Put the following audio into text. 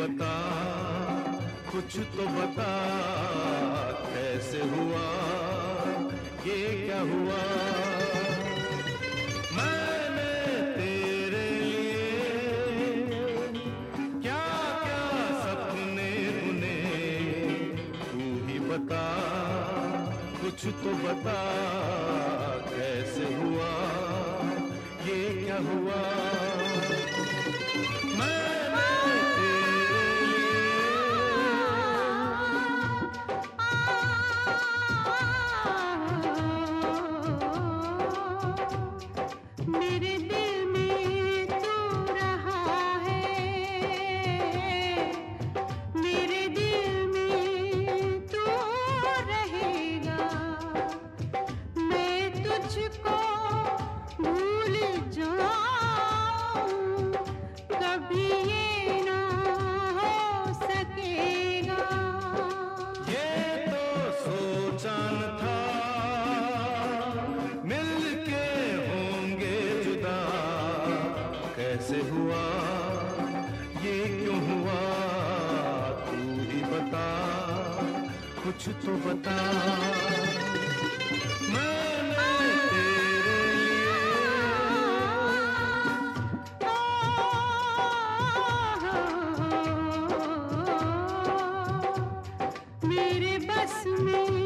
बता, कुछ तो बता, कैसे हुआ, ये क्या हुआ। मैंने तेरे लिए क्या क्या सपने बुने, तू ही बता, कुछ तो बता, कैसे हुआ, ये क्या हुआ। मेरे दिल में तू रहा है, मेरे दिल में तू रहेगा। मैं तुझको भूल जाऊं, कभी ये ना हो सकेगा। ये तो सोचा न था, मिलके होंगे जुदा, कैसे हुआ, ये क्यों हुआ, तू ही बता, कुछ तो बता। मैंने तेरे मेरे बस में